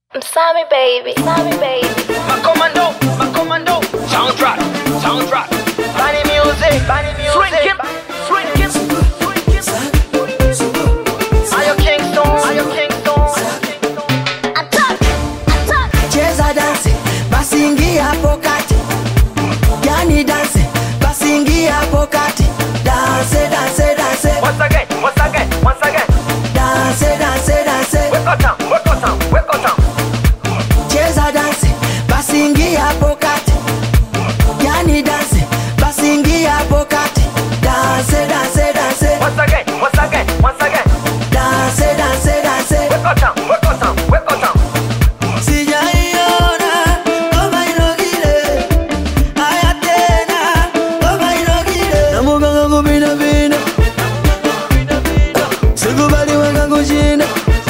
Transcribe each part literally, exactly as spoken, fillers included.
I'm sorry, baby. Sorry, baby. My commando, my commando. Soundtrack, soundtrack. Bunny music, bunny music. Shrinking, shrinking, shrinking. Are you Kingston? Are you Kingston? Attack, attack. Cheza dance, basi ingia hapo kati. Yani dance, basi ingia hapo kati. Dance, dance, dance. Once again, once again, once again. Dance, dance, dance. Wake up town, wake up town, wake up town. Cheza dance, basi ingia hapo kati. Yani dance, basi ingia hapo kati. Dance, dance, dance. Once again, once again, once again. Dance, dance, dance. Wake up town, wake up town, wake up town. Sijaiona kama inogile. Haya tena kama inogile. Na muganga ngubina bina. Sikubali wangangu jina.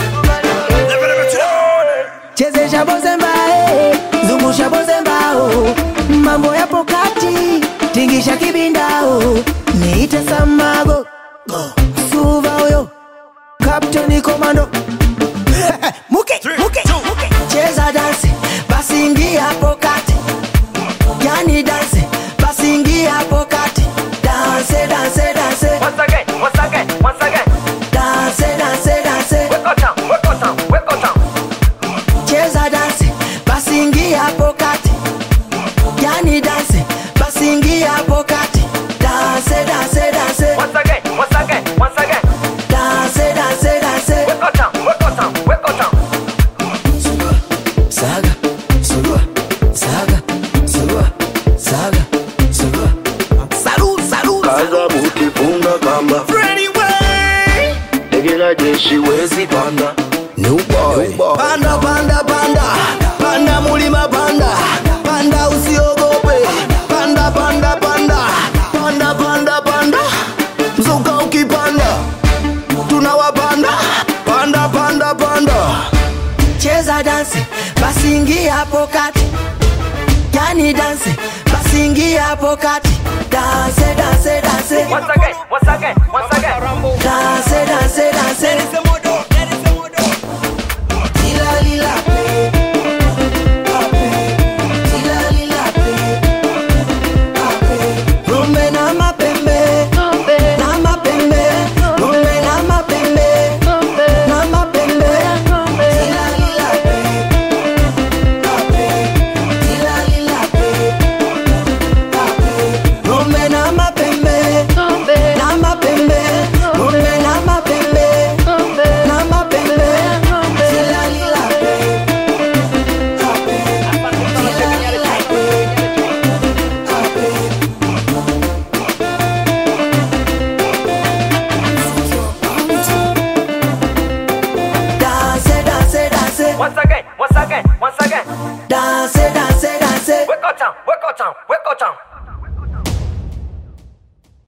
Chezesha bozemba eh, zungusha bozemba oh. Mambo yapo kati, tingisha kibinda oh. Niite Samago, go. Suva oyo, Captain Commando. Muke, muke, muke. Cheza dance, basi ingia hapo kati. Yani dance, basi ingia hapo kati. Dance, dance, dance. Once again, once again, once again. Dance, dance, dance. Wake up town, wake up town, wake up town. Cheza dance, basi ingia hapo kati. Yani dance, basi ingia hapo kati. Dance, dance, dance. Once again, once again, once again. Dance, dance, dance. Wake up town, wake up town, wake up town. Saga, surua, saga, surua, saga, surua. Salut, salut. Kaza buti funga kamba. Freddy way. Tegela jeshi wezi panda. New boy. Panda, panda, panda. Panda mulima panda. Panda usiogope. Panda, panda, panda. Panda, panda, panda. Mzuka ukipanda, tunawapanda. Panda, panda, panda. Cheza dance, basi ingia hapo kati. Yani dance, basi ingia hapo kati. Dance, dance, dance. Once again, once again, once again. Dance, dance, dance. Lila, lila, pe. Ape. Lila, lila, pe. Ape. Rumbe na mapembe. Na mapembe. Rumbe na mapembe. Na mapembe. Lila, lila, pe. Ape. Lila, lila, pe. Ape. Rumbe na mapembe. Na mapembe. Rumbe na mapembe. Na mapembe. Lila, lila, pe. Ape. Lila, lila, pe. Ape. Dance, dance, dance. Once again, once again, once again. Dance, dance, dance. Wake up town, wake up town, wake